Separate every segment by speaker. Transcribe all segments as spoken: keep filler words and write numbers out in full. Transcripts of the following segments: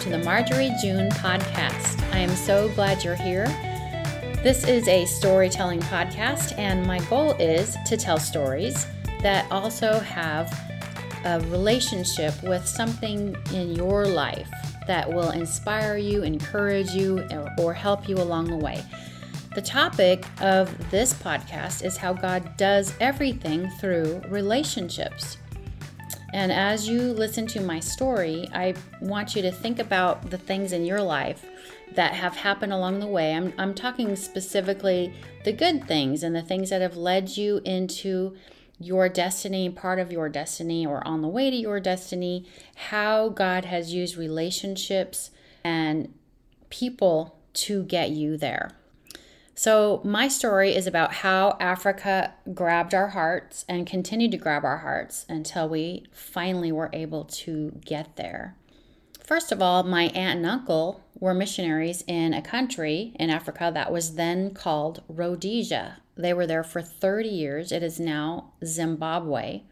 Speaker 1: to the Marjorie June podcast. I am so glad you're here. This is a storytelling podcast, and my goal is to tell stories that also have a relationship with something in your life that will inspire you, encourage you, or help you along the way. The topic of this podcast is how God does everything through relationships. And as you listen to my story, I want you to think about the things in your life that have happened along the way. I'm, I'm talking specifically the good things and the things that have led you into your destiny, part of your destiny, or on the way to your destiny, how God has used relationships and people to get you there. So my story is about how Africa grabbed our hearts and continued to grab our hearts until we finally were able to get there. First of all, my aunt and uncle were missionaries in a country in Africa that was then called Rhodesia. They were there for thirty years. It is now Zimbabwe.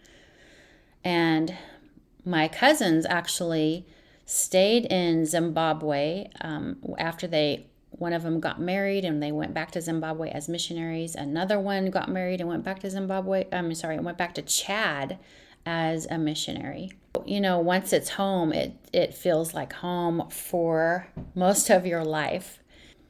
Speaker 1: And my cousins actually stayed in Zimbabwe um, after they One of them got married and they went back to Zimbabwe as missionaries. Another one got married and went back to Zimbabwe. I'm sorry, went back to Chad as a missionary. You know, once it's home, it, it feels like home for most of your life.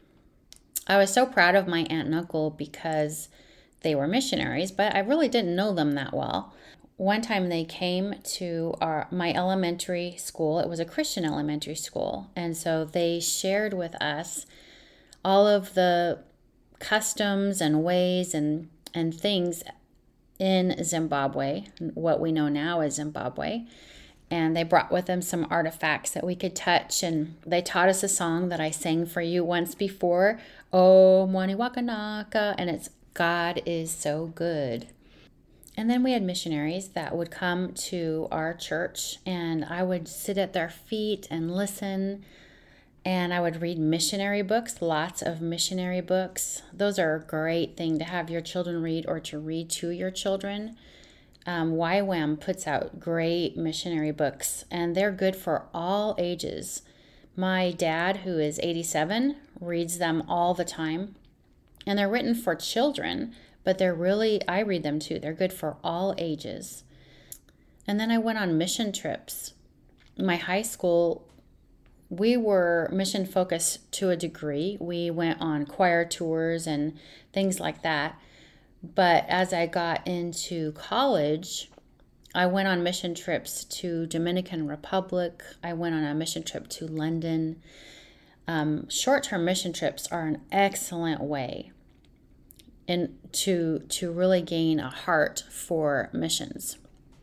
Speaker 1: I was so proud of my aunt and uncle because they were missionaries, but I really didn't know them that well. One time they came to our my elementary school. It was a Christian elementary school. And so they shared with us all of the customs and ways and, and things in Zimbabwe, what we know now as Zimbabwe. And they brought with them some artifacts that we could touch. And they taught us a song that I sang for you once before, O Mwani Wakanaka, and it's God is so good. And then we had missionaries that would come to our church, and I would sit at their feet and listen. And I would read missionary books, lots of missionary books. Those are a great thing to have your children read or to read to your children. Um, Y WAM puts out great missionary books, and they're good for all ages. My dad, who is eighty-seven, reads them all the time. And they're written for children, but they're really, I read them too. They're good for all ages. And then I went on mission trips. My high school, we were mission focused to a degree. We went on choir tours and things like that. But as I got into college, I went on mission trips to Dominican Republic. I went on a mission trip to London. Um, short-term mission trips are an excellent way in, to, to really gain a heart for missions.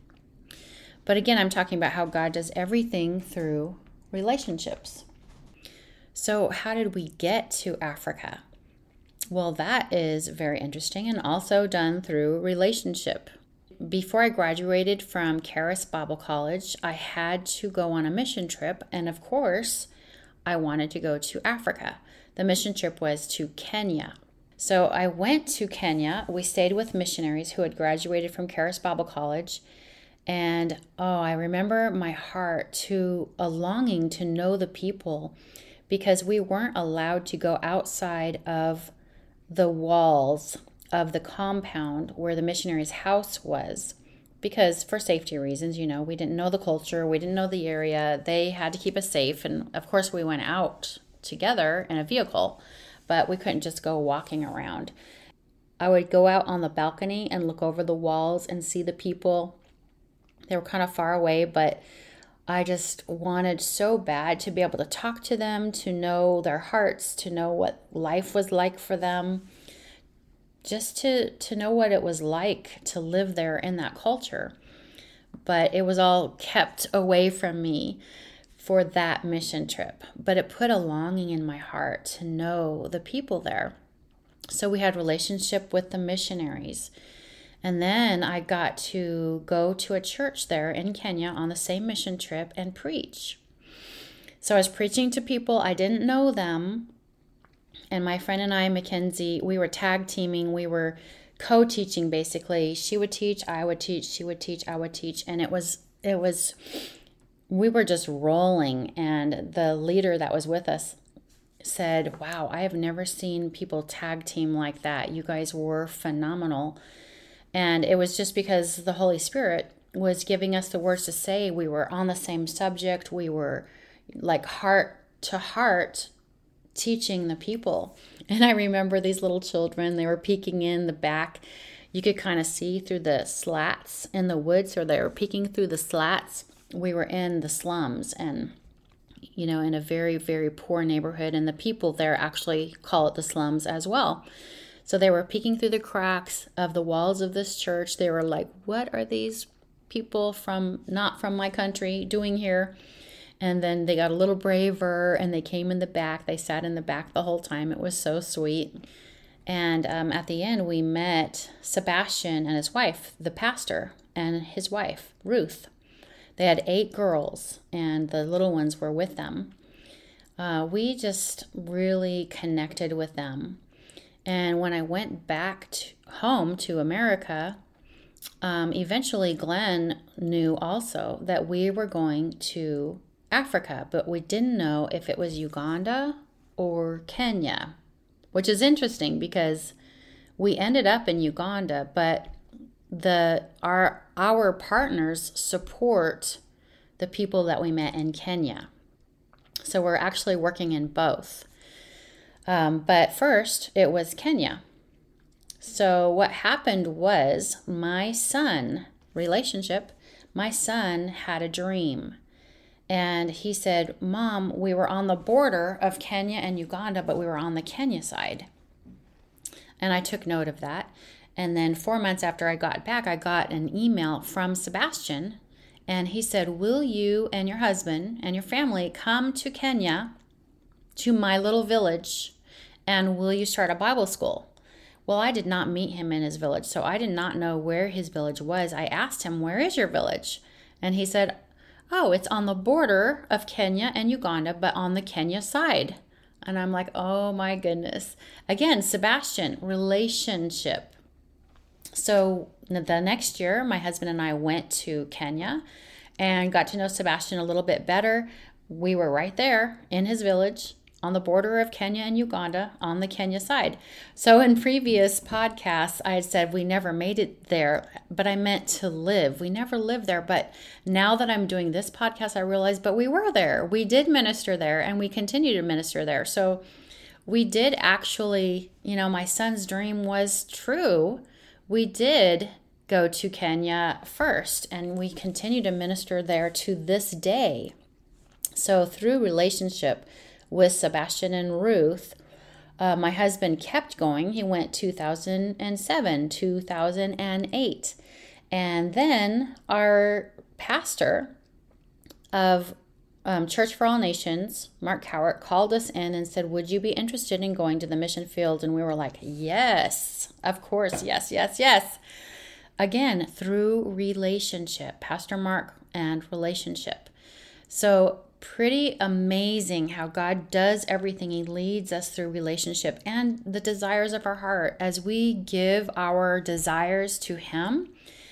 Speaker 1: But again, I'm talking about how God does everything through relationships. So how did we get to Africa? Well, that is very interesting and also done through relationship. Before I graduated from Charis Bible College, I had to go on a mission trip, and of course, I wanted to go to Africa. The mission trip was to Kenya. So I went to Kenya. We stayed with missionaries who had graduated from Charis Bible College. And oh, I remember my heart to a longing to know the people, because we weren't allowed to go outside of the walls of the compound where the missionary's house was, because for safety reasons, you know, we didn't know the culture, we didn't know the area. They had to keep us safe. And of course, we went out together in a vehicle, but we couldn't just go walking around. I would go out on the balcony and look over the walls and see the people. They were kind of far away, but I just wanted so bad to be able to talk to them, to know their hearts, to know what life was like for them, just to, to know what it was like to live there in that culture. But it was all kept away from me for that mission trip. But it put a longing in my heart to know the people there. So we had relationship with the missionaries. And then I got to go to a church there in Kenya on the same mission trip and preach. So I was preaching to people. I didn't know them. And my friend and I, Mackenzie, we were tag teaming. We were co-teaching basically. She would teach, I would teach, she would teach, I would teach. And it was, it was we were just rolling. And the leader that was with us said, wow, I have never seen people tag team like that. You guys were phenomenal. And it was just because the Holy Spirit was giving us the words to say. We were on the same subject. We were like heart to heart teaching the people. And I remember these little children, they were peeking in the back. You could kind of see through the slats in the woods, or they were peeking through the slats. We were in the slums and, you know, in a very, very poor neighborhood. And the people there actually call it the slums as well. So they were peeking through the cracks of the walls of this church. They were like, what are these people from, not from my country, doing here? And then they got a little braver and they came in the back. They sat in the back the whole time. It was so sweet. And um, at the end, we met Sebastian and his wife, the pastor, and his wife, Ruth. They had eight girls, and the little ones were with them. Uh, we just really connected with them. And when I went back to home to America, um, eventually Glenn knew also that we were going to Africa, but we didn't know if it was Uganda or Kenya, which is interesting because we ended up in Uganda, but the our our partners support the people that we met in Kenya. So we're actually working in both. Um, but first, it was Kenya. So what happened was my son, relationship, my son had a dream. And he said, Mom, we were on the border of Kenya and Uganda, but we were on the Kenya side. And I took note of that. And then four months after I got back, I got an email from Sebastian. And he said, will you and your husband and your family come to Kenya, to my little village, and will you start a Bible school? Well, I did not meet him in his village, so I did not know where his village was. I asked him, where is your village? And he said, oh, it's on the border of Kenya and Uganda, but on the Kenya side. And I'm like, oh my goodness. Again, Sebastian, relationship. So the next year, my husband and I went to Kenya and got to know Sebastian a little bit better. We were right there in his village on the border of Kenya and Uganda on the Kenya side. So in previous podcasts, I had said we never made it there, but I meant to live. We never lived there. But now that I'm doing this podcast, I realize, but we were there. We did minister there and we continue to minister there. So we did actually, you know, my son's dream was true. We did go to Kenya first and we continue to minister there to this day. So through relationship with Sebastian and Ruth, uh, my husband kept going. He went two thousand seven, two thousand eight. And then our pastor of um, Church for All Nations, Mark Cowart, called us in and said, would you be interested in going to the mission field? And we were like, yes, of course, yes, yes, yes. Again, through relationship, Pastor Mark and relationship. So pretty amazing how God does everything. He leads us through relationship and the desires of our heart. As we give our desires to Him,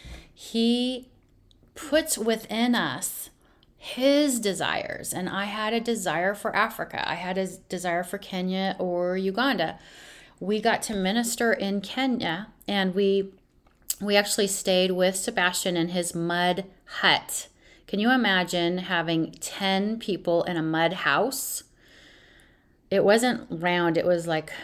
Speaker 1: He puts within us His desires. And I had a desire for Africa. I had a desire for Kenya or Uganda. We got to minister in Kenya, and we we actually stayed with Sebastian in his mud hut. Can you imagine having ten people in a mud house? It wasn't round, it was like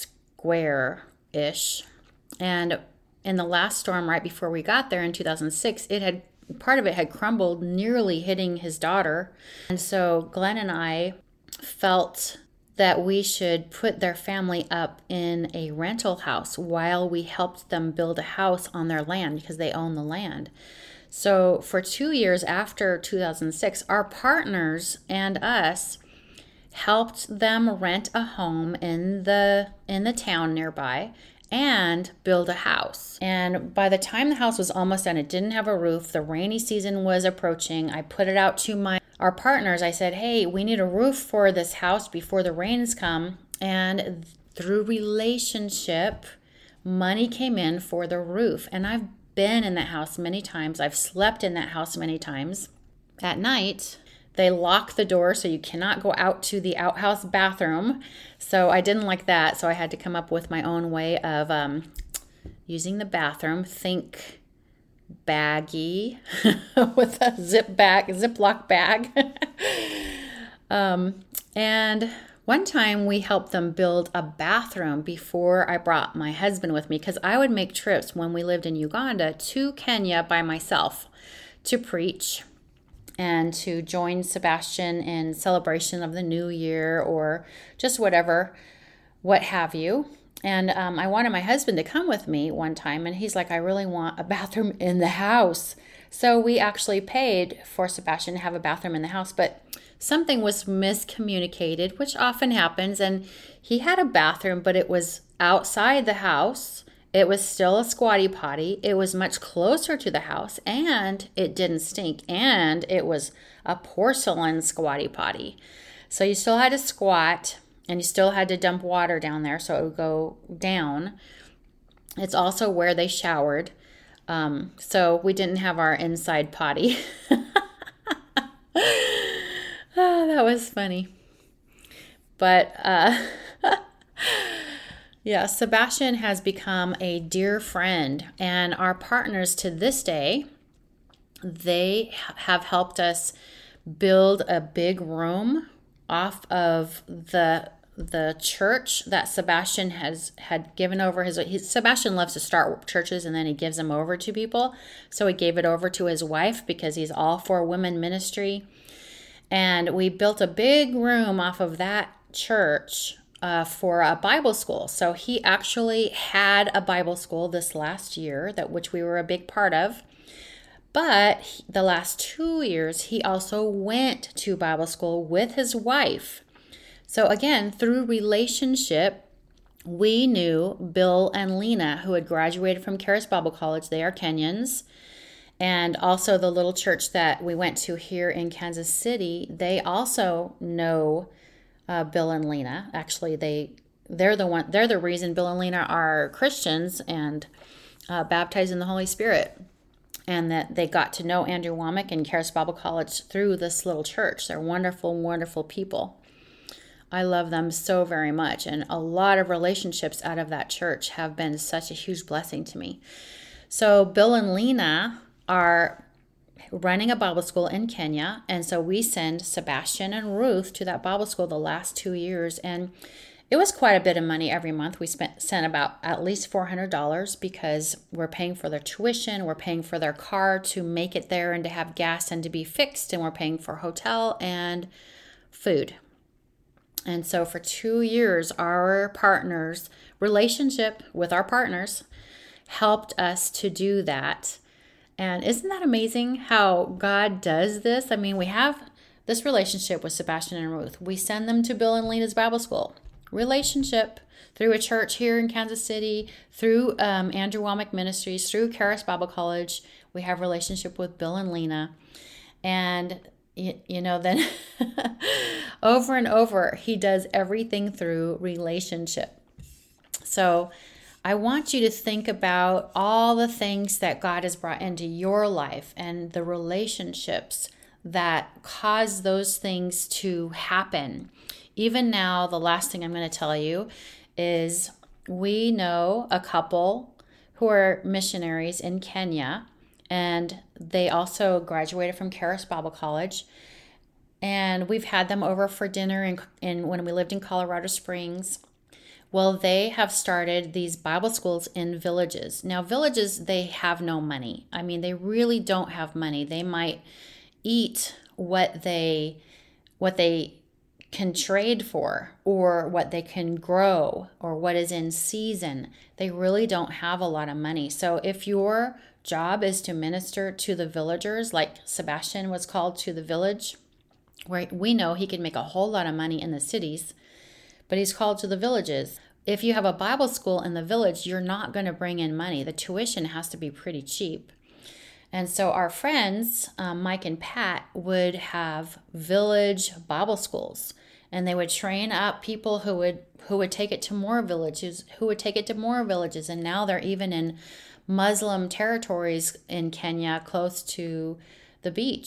Speaker 1: square-ish. And in the last storm right before we got there in two thousand six, it had part of it had crumbled, nearly hitting his daughter. And so Glenn and I felt that we should put their family up in a rental house while we helped them build a house on their land because they own the land. So for two years after two thousand six, our partners and us helped them rent a home in the in the town nearby and build a house. And by the time the house was almost done, it didn't have a roof. The rainy season was approaching. I put it out to my our partners. I said, hey, we need a roof for this house before the rains come. And through relationship, money came in for the roof. And I've been in that house many times. I've slept in that house many times. At night, They lock the door so you cannot go out to the outhouse bathroom. So I didn't like that. So I had to come up with my own way of um, using the bathroom. Think baggy with a zip bag, Ziploc bag. um, and one time we helped them build a bathroom before I brought my husband with me, because I would make trips when we lived in Uganda to Kenya by myself to preach and to join Sebastian in celebration of the new year or just whatever, what have you. And um, I wanted my husband to come with me one time, and he's like, I really want a bathroom in the house. So we actually paid for Sebastian to have a bathroom in the house, but something was miscommunicated, which often happens, and he had a bathroom, but it was outside the house. It was still a squatty potty. It was much closer to the house, and it didn't stink, and it was a porcelain squatty potty. So you still had to squat, and you still had to dump water down there so it would go down. It's also where they showered. Um, so we didn't have our inside potty. Oh, that was funny. But uh, yeah, Sebastian has become a dear friend, and our partners to this day, they have helped us build a big room off of the the church that Sebastian has had given over his, he, Sebastian loves to start churches and then he gives them over to people. So he gave it over to his wife because he's all for women ministry. And we built a big room off of that church uh, for a Bible school. So he actually had a Bible school this last year, that which we were a big part of. But the last two years, he also went to Bible school with his wife. So again, through relationship, we knew Bill and Lena, who had graduated from Charis Bible College. They are Kenyans. And also the little church that we went to here in Kansas City, they also know uh, Bill and Lena. Actually, they they're the one they're the reason Bill and Lena are Christians and uh, baptized in the Holy Spirit, and that they got to know Andrew Womack and Charis Bible College through this little church. They're wonderful, wonderful people. I love them so very much, and a lot of relationships out of that church have been such a huge blessing to me. So Bill and Lena are running a Bible school in Kenya, and so we send Sebastian and Ruth to that Bible school the last two years, and it was quite a bit of money every month. We spent sent about at least four hundred dollars because we're paying for their tuition, we're paying for their car to make it there and to have gas and to be fixed, and we're paying for hotel and food. And so for two years, our partners, relationship with our partners, helped us to do that. And isn't that amazing how God does this? I mean, we have this relationship with Sebastian and Ruth. We send them to Bill and Lena's Bible school. Relationship through a church here in Kansas City, through um, Andrew Womack Ministries, through Charis Bible College. We have relationship with Bill and Lena. And You, you know, then over and over, he does everything through relationship. So I want you to think about all the things that God has brought into your life and the relationships that cause those things to happen. Even now, the last thing I'm going to tell you is we know a couple who are missionaries in Kenya, and they also graduated from Charis Bible College. And we've had them over for dinner in, in when we lived in Colorado Springs. Well, they have started these Bible schools in villages. Now, villages, they have no money. I mean, they really don't have money. They might eat what they what they can trade for, or what they can grow, or what is in season. They really don't have a lot of money. So if your job is to minister to the villagers, like Sebastian was called to the village, where we know he can make a whole lot of money in the cities, but he's called to the villages. If you have a Bible school in the village, you're not going to bring in money. The tuition has to be pretty cheap. And so our friends, um, Mike and Pat, would have village Bible schools, and they would train up people who would who would take it to more villages, who would take it to more villages. And now they're even in Muslim territories in Kenya, close to the beach.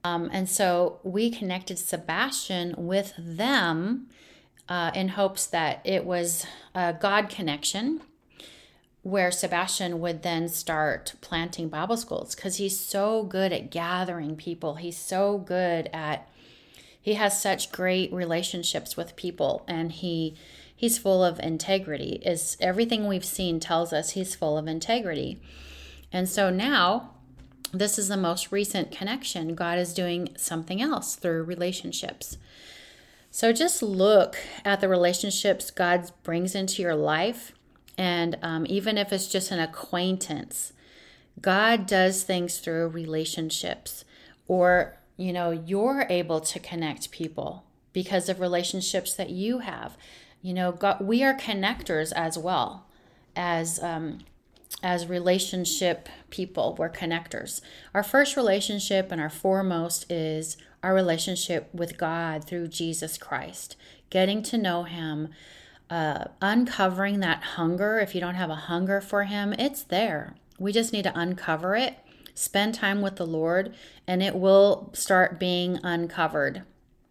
Speaker 1: Um, and so we connected Sebastian with them uh, in hopes that it was a God connection, where Sebastian would then start planting Bible schools, because he's so good at gathering people. He's so good at, he has such great relationships with people, and he he's full of integrity. Is everything we've seen tells us he's full of integrity. And so now, this is the most recent connection. God is doing something else through relationships. So just look at the relationships God brings into your life. And um, even if it's just an acquaintance, God does things through relationships. Or, you know, you're able to connect people because of relationships that you have. You know, God, we are connectors as well as um, as relationship people. We're connectors. Our first relationship and our foremost is our relationship with God through Jesus Christ, getting to know Him. Uh, uncovering that hunger. If you don't have a hunger for Him, it's there. We just need to uncover it, spend time with the Lord, and it will start being uncovered.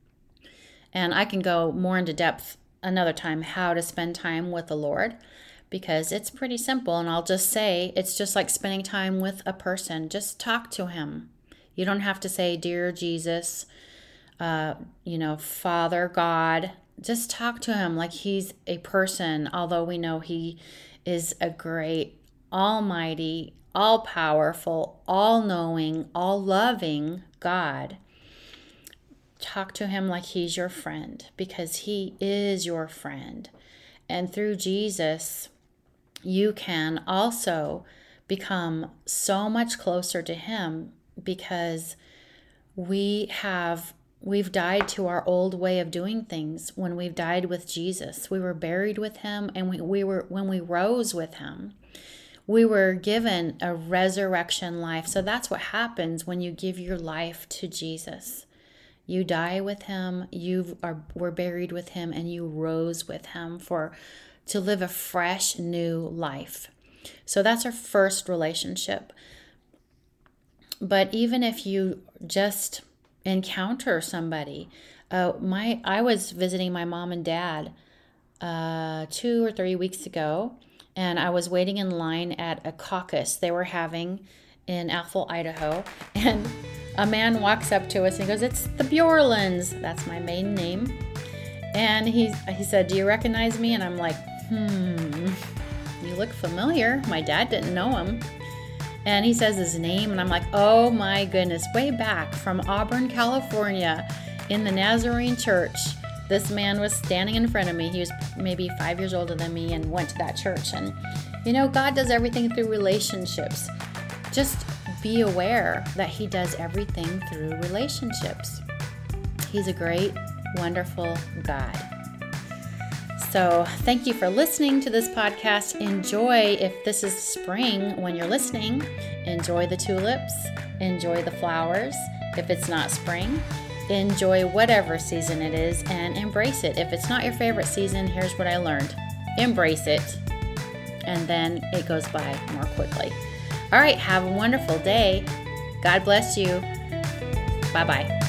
Speaker 1: And I can go more into depth another time how to spend time with the Lord, because it's pretty simple. And I'll just say it's just like spending time with a person. Just talk to Him. You don't have to say, "Dear Jesus, uh, you know, Father God." Just talk to Him like He's a person, although we know He is a great, almighty, all-powerful, all-knowing, all-loving God. Talk to Him like He's your friend, because He is your friend. And through Jesus, you can also become so much closer to Him, because we have We've died to our old way of doing things when we've died with Jesus. We were buried with Him, and we, we were when we rose with Him, we were given a resurrection life. So that's what happens when you give your life to Jesus. You die with Him, you are were buried with Him, and you rose with Him for to live a fresh new life. So that's our first relationship. But even if you just encounter somebody. Uh, my I was visiting my mom and dad uh, two or three weeks ago, and I was waiting in line at a caucus they were having in Athol, Idaho, and a man walks up to us and he goes, "It's the Bjorlins." That's my maiden name. And he he said, "Do you recognize me?" And I'm like, hmm, you look familiar. My dad didn't know him. And he says his name, and I'm like, oh my goodness, way back from Auburn, California, in the Nazarene church, this man was standing in front of me. He was maybe five years older than me and went to that church. And, you know, God does everything through relationships. Just be aware that He does everything through relationships. He's a great, wonderful God. So thank you for listening to this podcast. Enjoy, if this is spring when you're listening, enjoy the tulips, enjoy the flowers. If it's not spring, enjoy whatever season it is and embrace it. If it's not your favorite season, here's what I learned. Embrace it, and then it goes by more quickly. All right, have a wonderful day. God bless you. Bye-bye.